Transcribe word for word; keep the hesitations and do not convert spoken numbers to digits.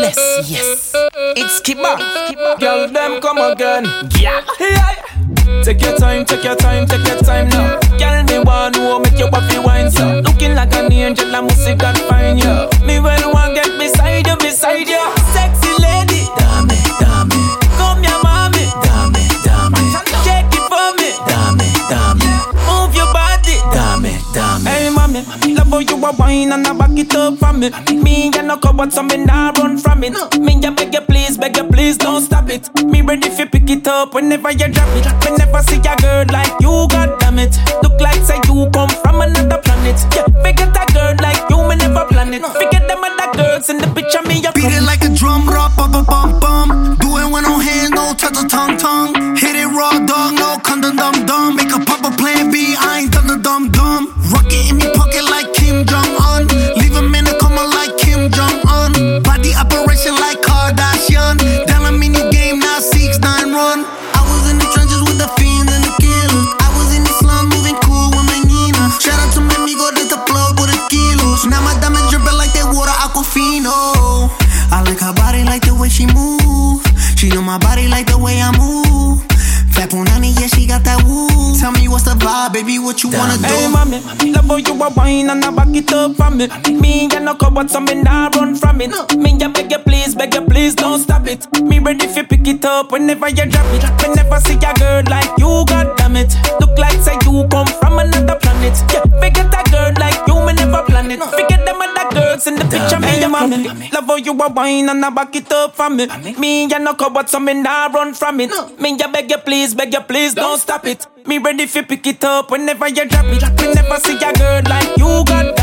realness, yes. It's Kiba. Girl, them come again. Yeah. Yeah. Take your time, take your time, take your time now. Girl, me want to make your body wine, so looking like an angel, I must see God find you. Me well want get beside you, beside you. Sexy lady, dame, dame. Come here, mommy, dame, dame. Shake it for me, dame, dame. Move your body, dame, dame. Hey, mommy, love how you a wine and I back it up for me. Me and no cupboard, so me nah run from it. Me ya beg you please, beg you please, don't stop it. Me ready fi pick it up whenever you drop it. Me never see a girl like you, god damn it. Look like say you come from another planet. Yeah, forget a girl like you, me never plan it. Forget them other girls in the picture, me ya beat it like a drum, rock, bum, bum, bum, bum. Do it with no hand, no touch or tongue, tongue. Hit it raw, dog, no condom, dum, dum. Make a pop a plan B, I ain't done the dumb, dumb. Rocket in me pocket like Kim Jong-un. Leave him in a coma like Kim Jong-un. Body operation like Kardashian. Down a mini game, now six nine run. I was in the trenches with the fiends and the killers. I was in the slum moving cool with my Nina. Shout out to my amigo, that's the plug with the kilos. Now my diamonds dripping like that water Aquafino. I like her body like the way she move. She know my body like the way I move. Fat Punani, yeah, she got that woo. Tell me what's the vibe, baby, what you wanna do? Hey, mommy, love how you a wine and I back it up for me. Me and no cupboard, so me nah run from it. Me ya beg you please, beg you please, don't stop it. Me ready fi pick it up whenever you drop it. Me never see a girl like you, god damn it. Look like say you come from another planet. Yeah, forget a girl like you, me never plan it. Forget them other girls in the picture, me ya mommy. Love how you a wine and I back it up for me. Me and no cupboard, so me nah run from it. Me ya beg you please, beg you please, don't stop it. Me ready fi pick it up whenever you drop it. Me never see a girl like you, god